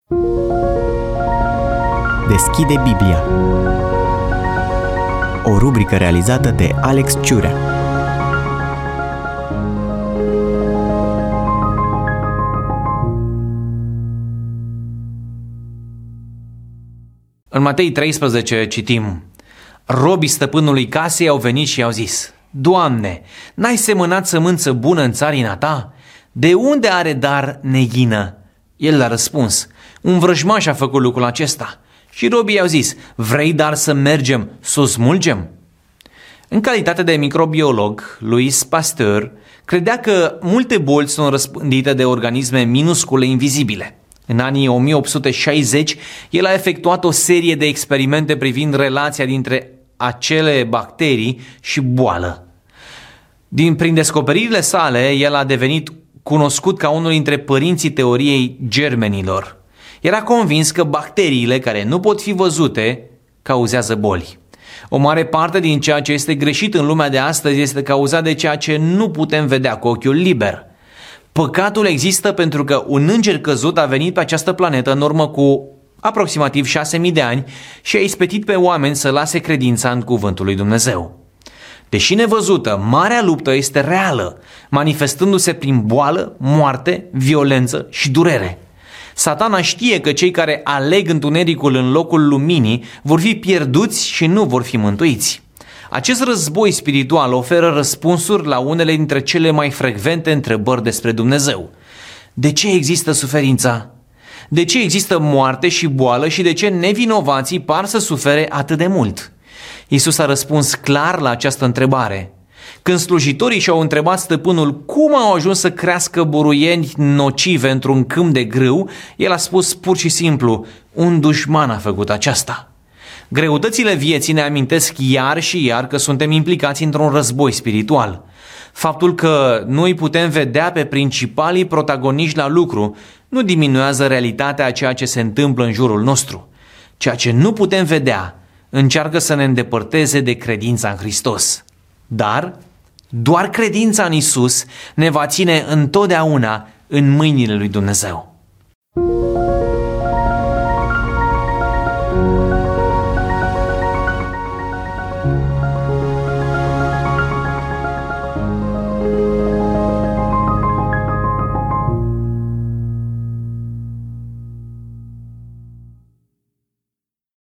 Deschide Biblia. O rubrică realizată de Alex Ciurea. În Matei 13 citim: robii stăpânului casei au venit și i-au zis: Doamne, n-ai semănat sămânță bună în țarina ta? De unde are dar neghină? El le-a răspuns: un vrăjmaș a făcut lucrul acesta. Și robii i-au zis: vrei dar să mergem să o smulgem? În calitate de microbiolog, Louis Pasteur credea că multe boli sunt răspândite de organisme minuscule invizibile. În anii 1860, el a efectuat o serie de experimente privind relația dintre acele bacterii și boală. Prin descoperirile sale, el a devenit cunoscut ca unul dintre părinții teoriei germenilor. Era convins că bacteriile care nu pot fi văzute cauzează boli. O mare parte din ceea ce este greșit în lumea de astăzi este cauzat de ceea ce nu putem vedea cu ochiul liber. Păcatul există pentru că un înger căzut a venit pe această planetă în urmă cu aproximativ 6.000 de ani și a ispetit pe oameni să lase credința în cuvântul lui Dumnezeu. Deși nevăzută, marea luptă este reală, manifestându-se prin boală, moarte, violență și durere. Satana știe că cei care aleg întunericul în locul luminii vor fi pierduți și nu vor fi mântuiți. Acest război spiritual oferă răspunsuri la unele dintre cele mai frecvente întrebări despre Dumnezeu. De ce există suferința? De ce există moarte și boală și de ce nevinovații par să sufere atât de mult? Iisus a răspuns clar la această întrebare. Când slujitorii și-au întrebat stăpânul cum au ajuns să crească buruieni nocive într-un câmp de grâu, el a spus pur și simplu: un dușman a făcut aceasta. Greutățile vieții ne amintesc iar și iar că suntem implicați într-un război spiritual. Faptul că nu îi putem vedea pe principalii protagoniști la lucru nu diminuează realitatea a ceea ce se întâmplă în jurul nostru. Ceea ce nu putem vedea încearcă să ne îndepărteze de credința în Hristos. Dar doar credința în Isus ne va ține întotdeauna în mâinile lui Dumnezeu.